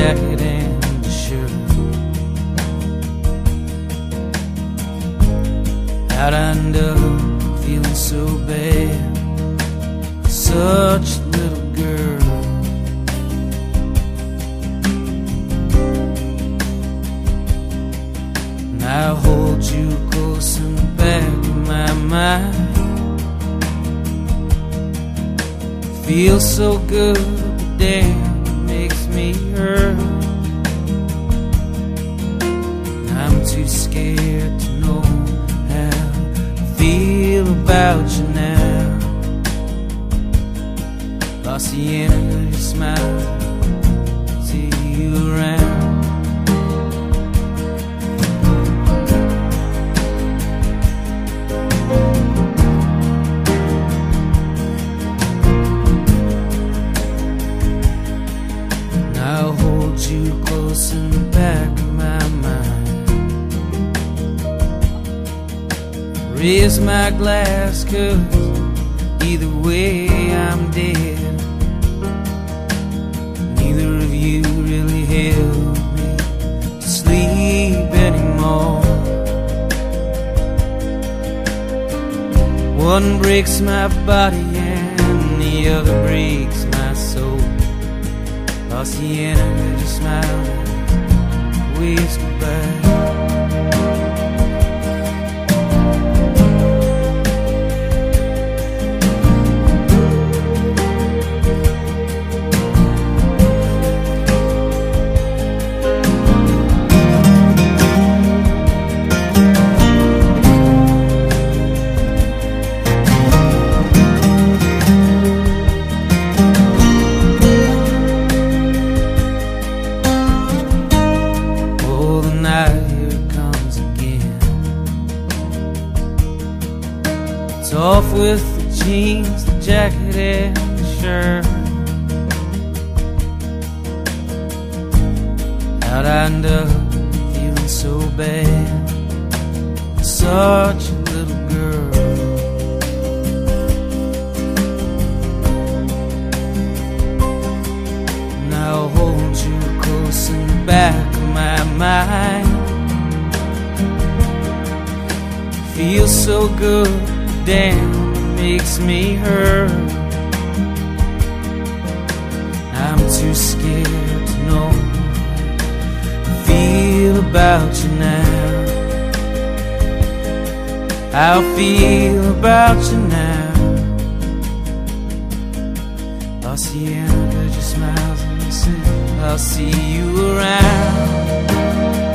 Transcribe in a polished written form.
jacket and a shirt. How'd I end up feeling so bad for such a little girl? And I'll hold you close in the back of my mind. Feels so good, but damn, it makes me hurt. I'm too scared to know how I feel about you now. Lost the end of your smile, see you around. I'll hold you close in the back of my mind. Raise my glass, 'cause either way I'm dead. Neither of you really helped me to sleep anymore. One breaks my body and the other breaks my soul. Lost the end of your smile, waves goodbye. Off with the jeans, the jacket and the shirt. How'd I end up feeling so bad for such a little girl? And I'll hold you close in the back of my mind. Feels so good, damn, it makes me hurt. I'm too scared to know how I feel about you now. I'll feel about you now. I'll see you under your smiles and you say I'll see you around.